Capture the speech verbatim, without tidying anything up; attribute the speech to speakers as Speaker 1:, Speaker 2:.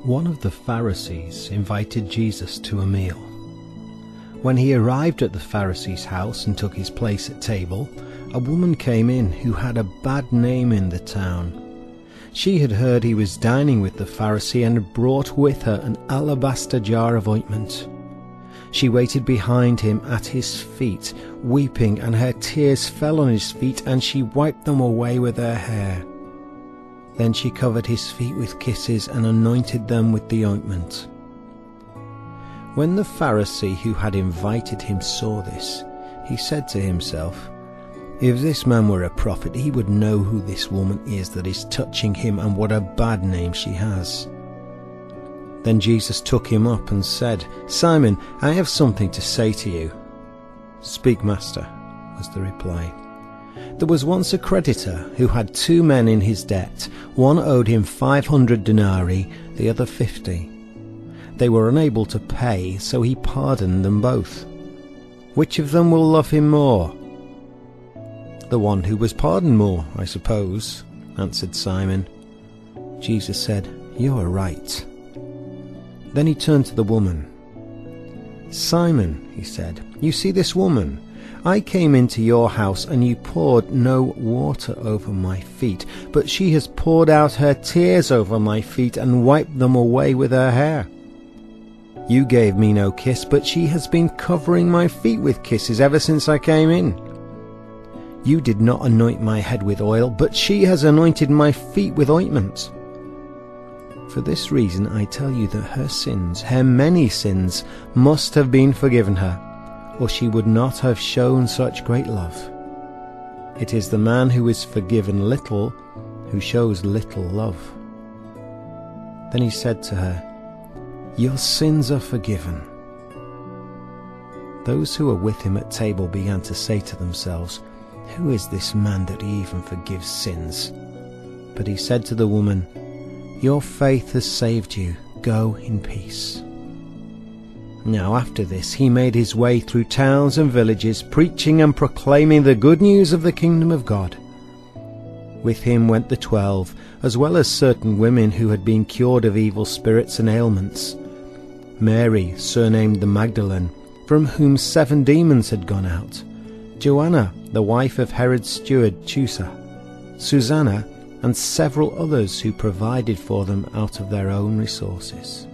Speaker 1: One of the Pharisees invited Jesus to a meal. When he arrived at the Pharisee's house and took his place at table, a woman came in who had a bad name in the town. She had heard he was dining with the Pharisee and had brought with her an alabaster jar of ointment. She waited behind him at his feet, weeping, and her tears fell on his feet, and she wiped them away with her hair. Then she covered his feet with kisses and anointed them with the ointment. When the Pharisee who had invited him saw this, he said to himself, "If this man were a prophet, he would know who this woman is that is touching him and what a bad name she has." Then Jesus took him up and said, "Simon, I have something to say to you." "Speak, Master," was the reply. There was once a creditor who had two men in his debt. One owed him five hundred denarii, the other fifty. They were unable to pay, so he pardoned them both. "Which of them will love him more?" "The one who was pardoned more, I suppose," answered Simon. Jesus said, "You are right." Then he turned to the woman. "Simon," he said, "you see this woman? I came into your house and you poured no water over my feet, but she has poured out her tears over my feet and wiped them away with her hair. You gave me no kiss, but she has been covering my feet with kisses ever since I came in. You did not anoint my head with oil, but she has anointed my feet with ointment. For this reason I tell you that her sins, her many sins, must have been forgiven her, or she would not have shown such great love. It is the man who is forgiven little who shows little love." Then he said to her, "Your sins are forgiven." Those who were with him at table began to say to themselves, "Who is this man that he even forgives sins?" But he said to the woman, "Your faith has saved you. Go in peace." Now after this he made his way through towns and villages, preaching and proclaiming the good news of the kingdom of God. With him went the twelve, as well as certain women who had been cured of evil spirits and ailments. Mary, surnamed the Magdalene, from whom seven demons had gone out. Joanna, the wife of Herod's steward Chusa. Susanna, and several others who provided for them out of their own resources.